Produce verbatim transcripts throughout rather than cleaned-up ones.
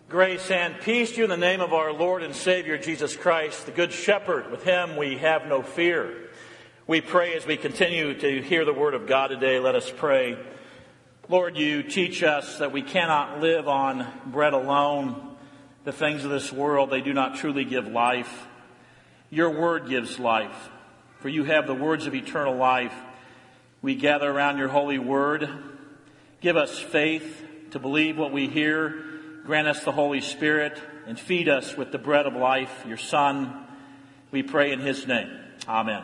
Grace and peace to you in the name of our Lord and Savior Jesus Christ, the Good Shepherd. With him we have no fear. We pray as we continue to hear the Word of God today. Let us pray. Lord, you teach us that we cannot live on bread alone. The things of this world, they do not truly give life. Your Word gives life, for you have the words of eternal life. We gather around your holy Word. Give us faith to believe what we hear. Grant us the Holy Spirit and feed us with the bread of life, your Son. We pray in his name. Amen.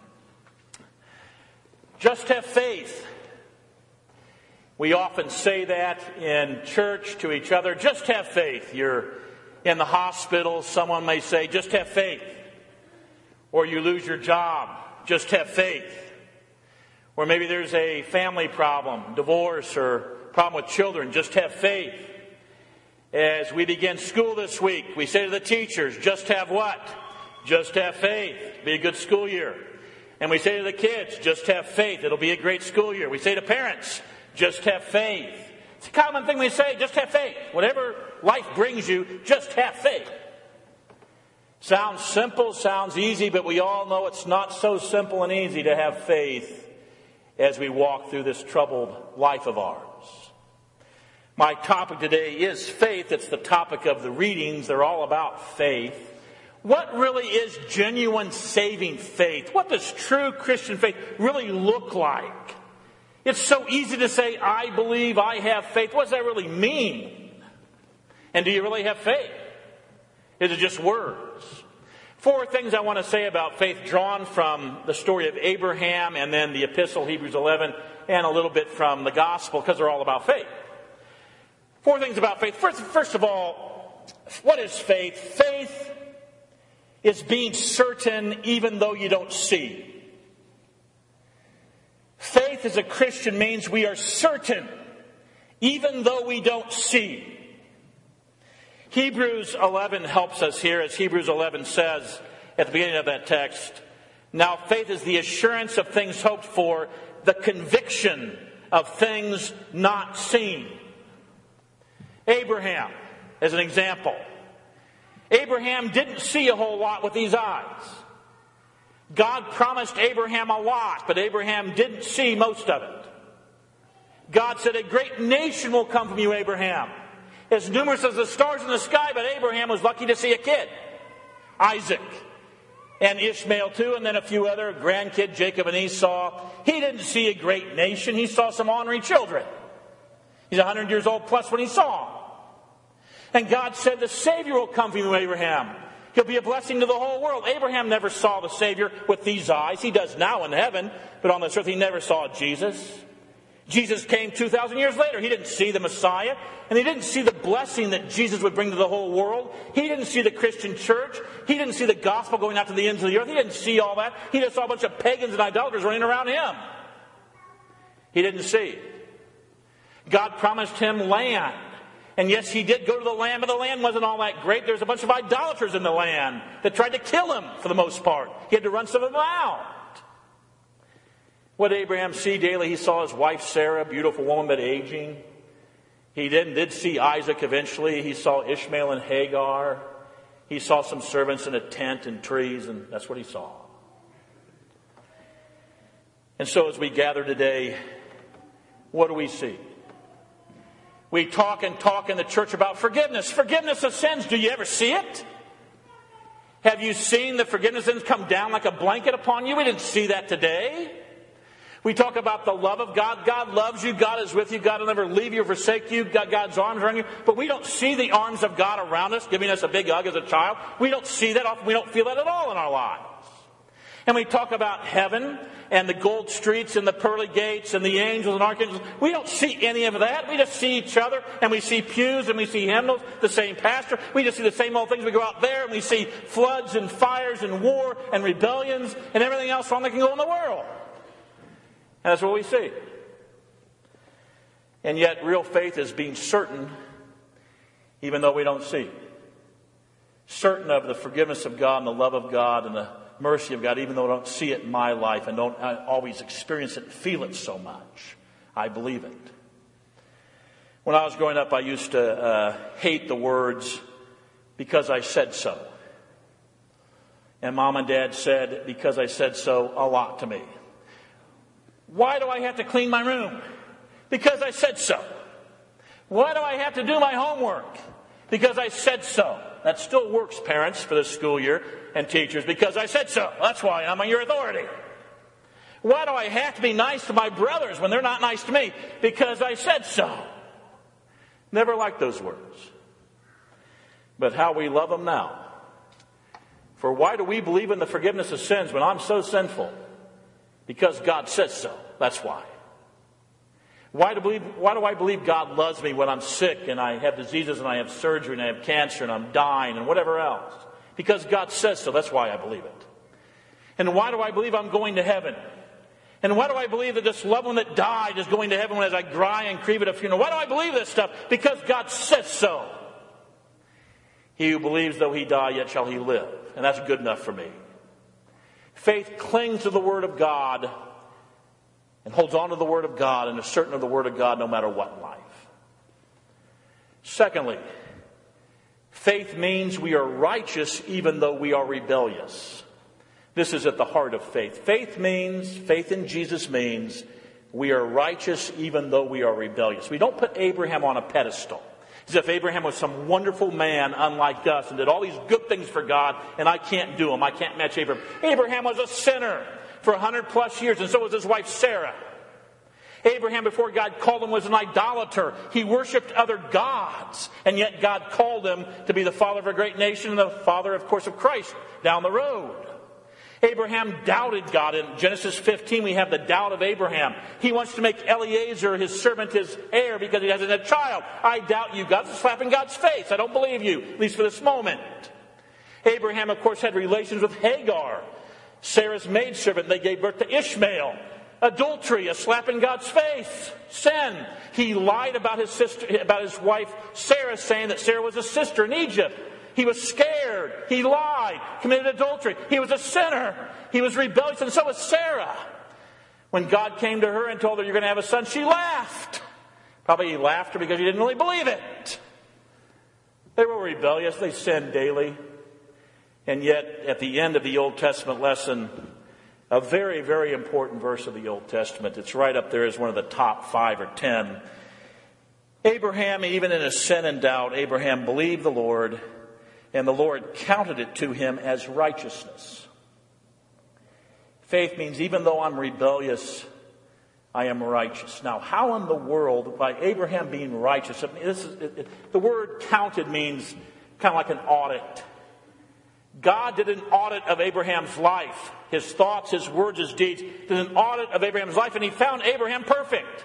Just have faith. We often say that in church to each other. Just have faith. You're in the hospital. Someone may say, just have faith. Or you lose your job. Just have faith. Or maybe there's a family problem, divorce, or problem with children. Just have faith. As we begin school this week, we say to the teachers, just have what? Just have faith. Be a good school year. And we say to the kids, just have faith. It'll be a great school year. We say to parents, just have faith. It's a common thing we say, just have faith. Whatever life brings you, just have faith. Sounds simple, sounds easy, but we all know it's not so simple and easy to have faith as we walk through this troubled life of ours. My topic today is faith. It's the topic of the readings. They're all about faith. What really is genuine saving faith? What does true Christian faith really look like? It's so easy to say, I believe, I have faith. What does that really mean? And do you really have faith? Is it just words? Four things I want to say about faith drawn from the story of Abraham and then the epistle, Hebrews eleven, and a little bit from the gospel, because they're all about faith. Four things about faith. First, first of all, what is faith? Faith is being certain even though you don't see. Faith as a Christian means we are certain even though we don't see. Hebrews eleven helps us here, as Hebrews eleven says at the beginning of that text. Now faith is the assurance of things hoped for, the conviction of things not seen. Abraham, as an example. Abraham didn't see a whole lot with these eyes. God promised Abraham a lot, but Abraham didn't see most of it. God said, a great nation will come from you, Abraham. As numerous as the stars in the sky, but Abraham was lucky to see a kid. Isaac. And Ishmael too, and then a few other grandkids, Jacob and Esau. He didn't see a great nation. He saw some ornery children. He's one hundred years old plus when he saw them. And God said, the Savior will come from you, Abraham. He'll be a blessing to the whole world. Abraham never saw the Savior with these eyes. He does now in heaven, but on this earth he never saw Jesus. Jesus came two thousand years later. He didn't see the Messiah, and he didn't see the blessing that Jesus would bring to the whole world. He didn't see the Christian church. He didn't see the gospel going out to the ends of the earth. He didn't see all that. He just saw a bunch of pagans and idolaters running around him. He didn't see. God promised him land. And yes, he did go to the land, but the land wasn't all that great. There's a bunch of idolaters in the land that tried to kill him for the most part. He had to run some of them out. What did Abraham see daily? He saw his wife Sarah, beautiful woman but aging. He then did see Isaac eventually. He saw Ishmael and Hagar. He saw some servants in a tent and trees, and that's what he saw. And so as we gather today, what do we see? We talk and talk in the church about forgiveness. Forgiveness of sins. Do you ever see it? Have you seen the forgiveness of sins come down like a blanket upon you? We didn't see that today. We talk about the love of God. God loves you. God is with you. God will never leave you or forsake you. God, God's arms around you. But we don't see the arms of God around us, giving us a big hug as a child. We don't see that often. We don't feel that at all in our lives. And we talk about heaven and the gold streets and the pearly gates and the angels and archangels. We don't see any of that. We just see each other, and we see pews and we see hymnals, the same pastor. We just see the same old things. We go out there and we see floods and fires and war and rebellions and everything else wrong that can go in the world. And that's what we see. And yet real faith is being certain even though we don't see. Certain of the forgiveness of God and the love of God and the mercy of God, even though I don't see it in my life and don't always experience it and feel it so much. I believe it. When I was growing up, I used to uh, hate the words, "because I said so." And Mom and Dad said, "because I said so," a lot to me. Why do I have to clean my room? Because I said so. Why do I have to do my homework? Because I said so. That still works, parents, for this school year, and teachers. Because I said so. That's why I'm your authority. Why do I have to be nice to my brothers when they're not nice to me? Because I said so. Never liked those words. But how we love them now. For why do we believe in the forgiveness of sins when I'm so sinful? Because God says so. That's why. Why do, believe, why do I believe God loves me when I'm sick and I have diseases and I have surgery and I have cancer and I'm dying and whatever else? Because God says so. That's why I believe it. And why do I believe I'm going to heaven? And why do I believe that this loved one that died is going to heaven as I cry and grieve at a funeral? Why do I believe this stuff? Because God says so. He who believes though he die, yet shall he live. And that's good enough for me. Faith clings to the Word of God and holds on to the Word of God and is certain of the Word of God no matter what in life. Secondly, faith means we are righteous even though we are rebellious. This is at the heart of faith. Faith means, faith in Jesus means, we are righteous even though we are rebellious. We don't put Abraham on a pedestal, as if Abraham was some wonderful man unlike us and did all these good things for God, and I can't do them. I can't match Abraham. Abraham was a sinner for a hundred plus years, and so was his wife Sarah. Abraham, before God called him, was an idolater. He worshipped other gods, and yet God called him to be the father of a great nation and the father, of course, of Christ down the road. Abraham doubted God. In Genesis fifteen, we have the doubt of Abraham. He wants to make Eliezer, his servant, his heir because he hasn't had a child. I doubt you. God's slapping God's face. I don't believe you, at least for this moment. Abraham, of course, had relations with Hagar, Sarah's maidservant. They gave birth to Ishmael. Adultery, a slap in God's face. Sin. He lied about his sister, about his wife Sarah, saying that Sarah was a sister in Egypt. He was scared. He lied. Committed adultery. He was a sinner. He was rebellious, and so was Sarah. When God came to her and told her, "You're going to have a son," she laughed. Probably he laughed her because he didn't really believe it. They were rebellious. They sinned daily. And yet, at the end of the Old Testament lesson, a very, very important verse of the Old Testament. It's right up there as one of the top five or ten. Abraham, even in his sin and doubt, Abraham believed the Lord, and the Lord counted it to him as righteousness. Faith means even though I'm rebellious, I am righteous. Now, how in the world, by Abraham being righteous, I mean, this is, it, it, the word counted means kind of like an audit. God did an audit of Abraham's life, his thoughts, his words, his deeds, did an audit of Abraham's life, and he found Abraham perfect.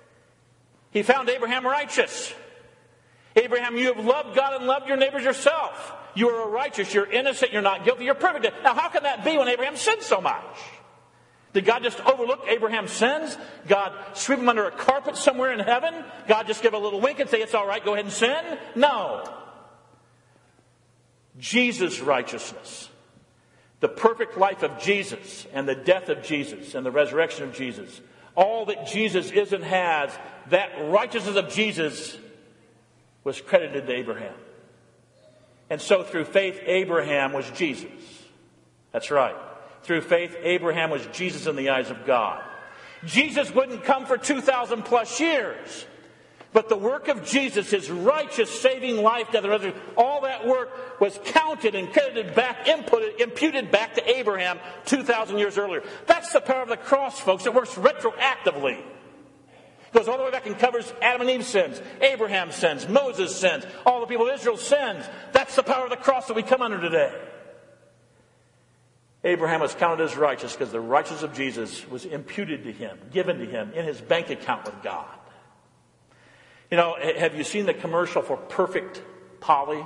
He found Abraham righteous. Abraham, you have loved God and loved your neighbors yourself. You are righteous, you're innocent, you're not guilty, you're perfect. Now, how can that be when Abraham sinned so much? Did God just overlook Abraham's sins? God sweep him under a carpet somewhere in heaven? God just give a little wink and say, "It's all right, go ahead and sin"? No. Jesus' righteousness, the perfect life of Jesus and the death of Jesus and the resurrection of Jesus, all that Jesus is and has, that righteousness of Jesus was credited to Abraham. And so through faith, Abraham was Jesus. That's right. Through faith, Abraham was Jesus in the eyes of God. Jesus wouldn't come for two thousand plus years. But the work of Jesus, his righteous saving life, death, and resurrection, all that work was counted and credited back, inputted, imputed back to Abraham two thousand years earlier. That's the power of the cross, folks. It works retroactively. It goes all the way back and covers Adam and Eve's sins, Abraham's sins, Moses' sins, all the people of Israel's sins. That's the power of the cross that we come under today. Abraham was counted as righteous because the righteousness of Jesus was imputed to him, given to him in his bank account with God. You know, have you seen the commercial for Perfect Polly?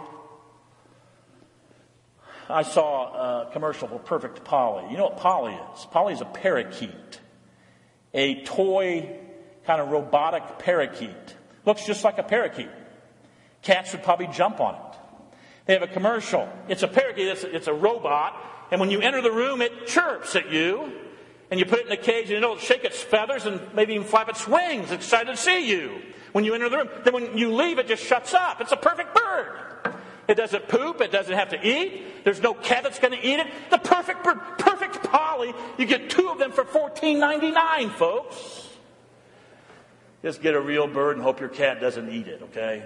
I saw a commercial for Perfect Polly. You know what Polly is? Polly is a parakeet. A toy, kind of robotic parakeet. Looks just like a parakeet. Cats would probably jump on it. They have a commercial. It's a parakeet. It's a, it's a robot. And when you enter the room, it chirps at you. And you put it in a cage and it'll shake its feathers and maybe even flap its wings, excited to see you when you enter the room. Then when you leave, it just shuts up. It's a perfect bird. It doesn't poop. It doesn't have to eat. There's no cat that's going to eat it. The perfect bird, perfect Polly. You get two of them for fourteen ninety-nine, folks. Just get a real bird and hope your cat doesn't eat it, okay?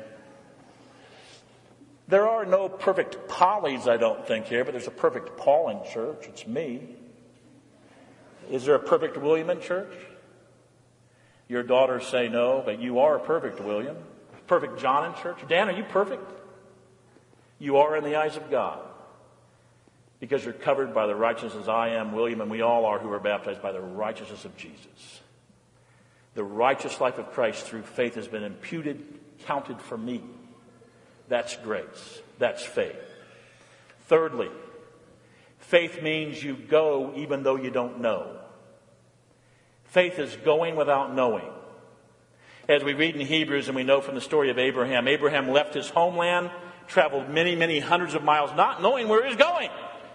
There are no perfect Pollys, I don't think, here, but there's a perfect Paul in church. It's me. Is there a perfect William in church? Your daughters say no, but you are a perfect William. Perfect John in church. Dan, are you perfect? You are in the eyes of God. Because you're covered by the righteousness I am, William, and we all are who are baptized by the righteousness of Jesus. The righteous life of Christ through faith has been imputed, counted for me. That's grace. That's faith. Thirdly, faith means you go even though you don't know. Faith is going without knowing. As we read in Hebrews and we know from the story of Abraham, Abraham left his homeland, traveled many, many hundreds of miles, not knowing where he was going.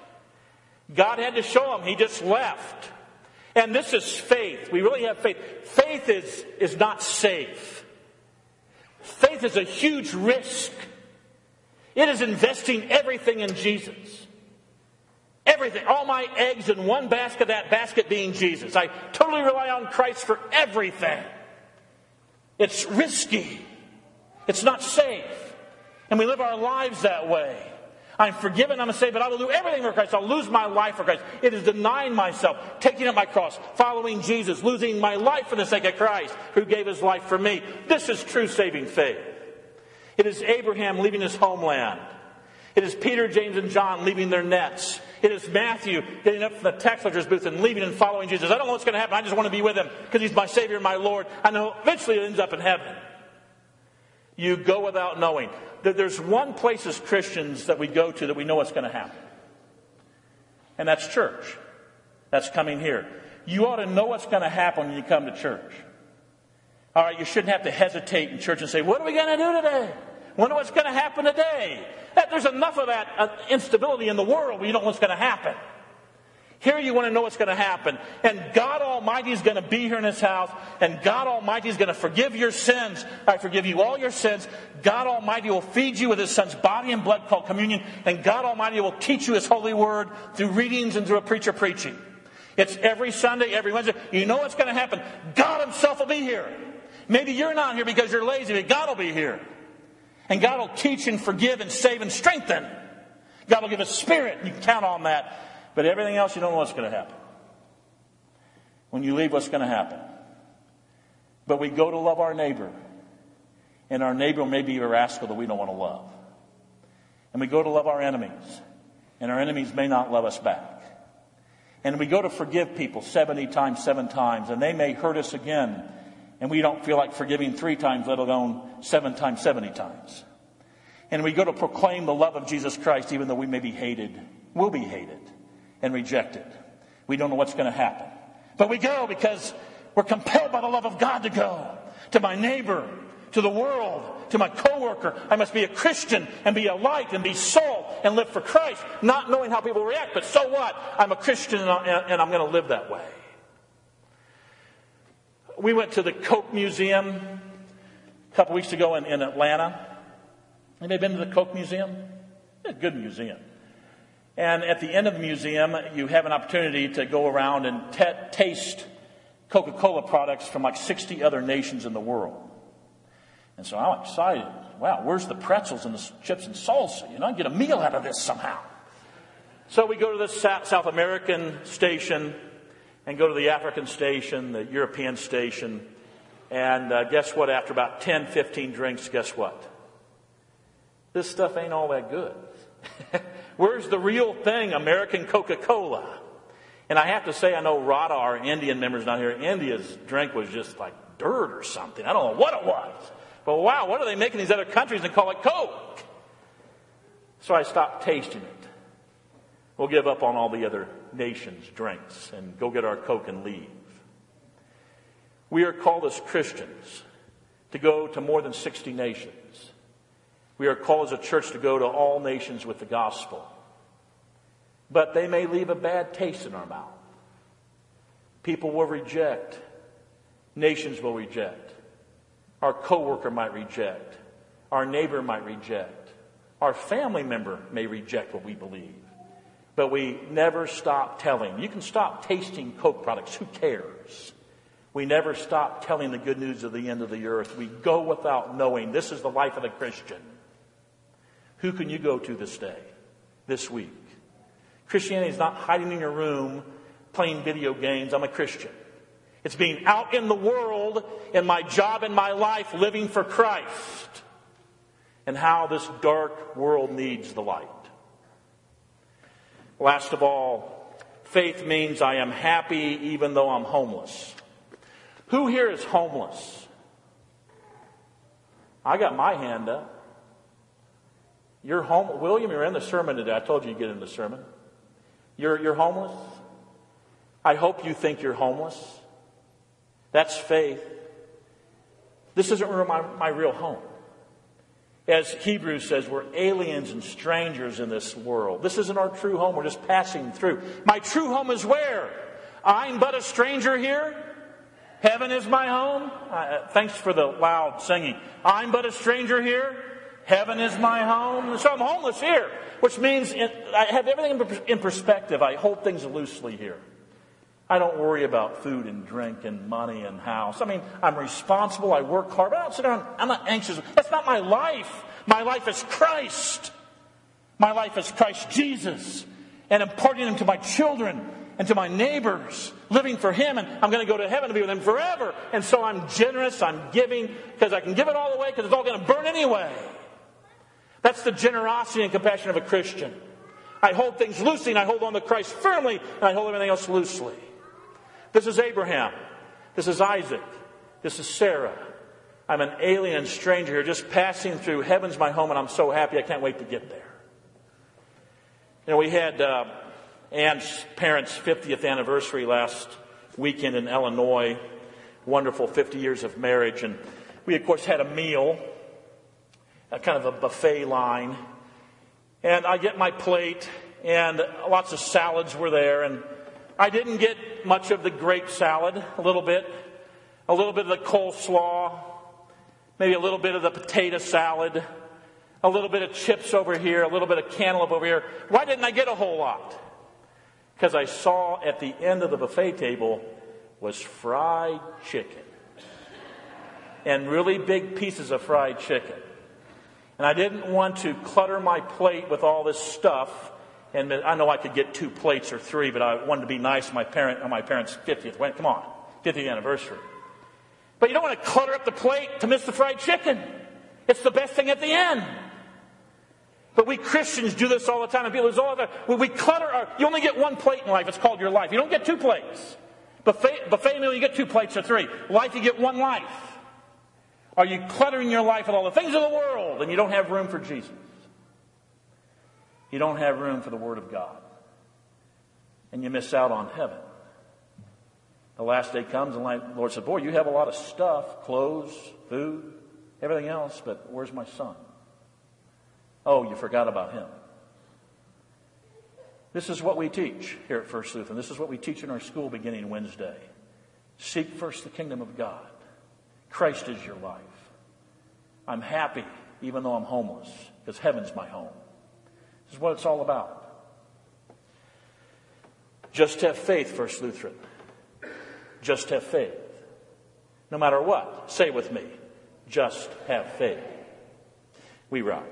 God had to show him. He just left. And this is faith. We really have faith. Faith is, is not safe. Faith is a huge risk. It is investing everything in Jesus. Everything. All my eggs in one basket, that basket being Jesus. I totally rely on Christ for everything. It's risky. It's not safe. And we live our lives that way. I'm forgiven, I'm saved, but I will do everything for Christ. I'll lose my life for Christ. It is denying myself, taking up my cross, following Jesus, losing my life for the sake of Christ, who gave his life for me. This is true saving faith. It is Abraham leaving his homeland. It is Peter, James, and John leaving their nets. It is Matthew getting up from the tax collector's booth and leaving and following Jesus. I don't know what's going to happen. I just want to be with him because he's my Savior and my Lord. I know eventually it ends up in heaven. You go without knowing. There's one place as Christians that we go to that we know what's going to happen. And that's church. That's coming here. You ought to know what's going to happen when you come to church. All right, you shouldn't have to hesitate in church and say, what are we going to do today? Wonder what's going to happen today. There's enough of that uh, instability in the world where you don't know what's going to happen. Here you want to know what's going to happen. And God Almighty is going to be here in His house. And God Almighty is going to forgive your sins. I forgive you all your sins. God Almighty will feed you with His Son's body and blood called communion. And God Almighty will teach you His holy word through readings and through a preacher preaching. It's every Sunday, every Wednesday. You know what's going to happen. God Himself will be here. Maybe you're not here because you're lazy, but God will be here. And God will teach and forgive and save and strengthen. God will give a spirit. You can count on that. But everything else, you don't know what's going to happen. When you leave, what's going to happen? But we go to love our neighbor. And our neighbor may be a rascal that we don't want to love. And we go to love our enemies. And our enemies may not love us back. And we go to forgive people seventy times, seven times. And they may hurt us again. And we don't feel like forgiving three times, let alone seven times, seventy times. And we go to proclaim the love of Jesus Christ, even though we may be hated, will be hated, and rejected. We don't know what's going to happen. But we go because we're compelled by the love of God to go. To my neighbor, to the world, to my coworker. I must be a Christian and be a light and be salt and live for Christ, not knowing how people react. But so what? I'm a Christian and I'm going to live that way. We went to the Coke Museum a couple weeks ago in, in Atlanta. Anybody been to the Coke Museum? It's a good museum. And at the end of the museum, you have an opportunity to go around and t- taste Coca-Cola products from like sixty other nations in the world. And so I'm excited. Wow, where's the pretzels and the chips and salsa? You know, I get a meal out of this somehow. So we go to the South American station and go to the African station, the European station. And uh, guess what? After about ten, fifteen drinks, guess what? This stuff ain't all that good. Where's the real thing, American Coca-Cola? And I have to say, I know Radha, our Indian members down here, India's drink was just like dirt or something. I don't know what it was. But wow, what are they making in these other countries and call it Coke? So I stopped tasting it. We'll give up on all the other nations' drinks and go get our Coke and leave. We are called as Christians to go to more than sixty nations. We are called as a church to go to all nations with the gospel. But they may leave a bad taste in our mouth. People will reject. Nations will reject. Our coworker might reject. Our neighbor might reject. Our family member may reject what we believe. But we never stop telling. You can stop tasting Coke products. Who cares? We never stop telling the good news of the end of the earth. We go without knowing. This is the life of the Christian. Who can you go to this day, this week? Christianity is not hiding in your room, playing video games. I'm a Christian. It's being out in the world, in my job, in my life, living for Christ. And how this dark world needs the light. Last of all, faith means I am happy even though I'm homeless. Who here is homeless? I got my hand up. You're home, William, you're in the sermon today. I told you you'd get in the sermon. You're, you're homeless? I hope you think you're homeless. That's faith. This isn't my, my real home. As Hebrews says, we're aliens and strangers in this world. This isn't our true home. We're just passing through. My true home is where? I'm but a stranger here. Heaven is my home. Uh, thanks for the loud singing. I'm but a stranger here. Heaven is my home. So I'm homeless here, which means in, I have everything in perspective. I hold things loosely here. I don't worry about food and drink and money and house. I mean, I'm responsible. I work hard. But I don't sit down. I'm not anxious. That's not my life. My life is Christ. My life is Christ Jesus. And imparting him to my children and to my neighbors. Living for him. And I'm going to go to heaven to be with him forever. And so I'm generous. I'm giving because I can give it all away because it's all going to burn anyway. That's the generosity and compassion of a Christian. I hold things loosely and I hold on to Christ firmly and I hold everything else loosely. This is Abraham. This is Isaac. This is Sarah. I'm an alien and stranger here, just passing through. Heaven's my home, and I'm so happy I can't wait to get there. You know, we had uh, Ann's parents' fiftieth anniversary last weekend in Illinois. Wonderful fifty years of marriage. And we, of course, had a meal, a kind of a buffet line. And I get my plate, and lots of salads were there, and I didn't get much of the grape salad, a little bit, a little bit of the coleslaw, maybe a little bit of the potato salad, a little bit of chips over here, a little bit of cantaloupe over here. Why didn't I get a whole lot? Because I saw at the end of the buffet table was fried chicken. And really big pieces of fried chicken. And I didn't want to clutter my plate with all this stuff. And I know I could get two plates or three, but I wanted to be nice to my parent on my parents' fiftieth. Went, come on, fiftieth anniversary. But you don't want to clutter up the plate to miss the fried chicken. It's the best thing at the end. But we Christians do this all the time. And people do all the time. We clutter our, you only get one plate in life. It's called your life. You don't get two plates. Buffet, buffet meal, you get two plates or three. Life, you get one life. Are you cluttering your life with all the things of the world and you don't have room for Jesus? You don't have room for the Word of God. And you miss out on heaven. The last day comes and the Lord says, boy, you have a lot of stuff, clothes, food, everything else, but where's my son? Oh, you forgot about him. This is what we teach here at First Lutheran. This is what we teach in our school beginning Wednesday. Seek first the kingdom of God. Christ is your life. I'm happy even though I'm homeless because heaven's my home. This is what it's all about. Just have faith, First Lutheran. Just have faith. No matter what, say with me, just have faith. We rise.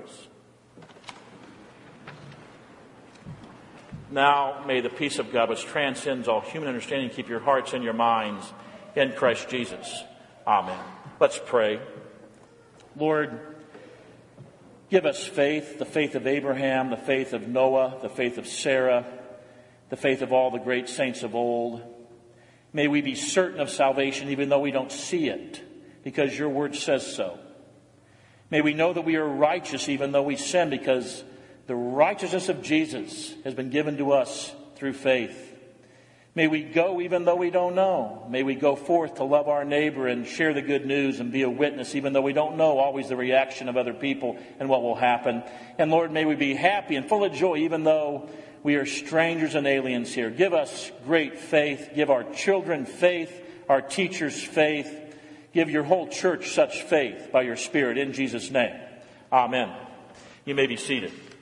Now may the peace of God, which transcends all human understanding, keep your hearts and your minds in Christ Jesus. Amen. Let's pray. Lord, give us faith, the faith of Abraham, the faith of Noah, the faith of Sarah, the faith of all the great saints of old. May we be certain of salvation even though we don't see it, because your word says so. May we know that we are righteous even though we sin, because the righteousness of Jesus has been given to us through faith. May we go even though we don't know. May we go forth to love our neighbor and share the good news and be a witness even though we don't know always the reaction of other people and what will happen. And Lord, may we be happy and full of joy even though we are strangers and aliens here. Give us great faith. Give our children faith, our teachers faith. Give your whole church such faith by your Spirit in Jesus' name. Amen. You may be seated.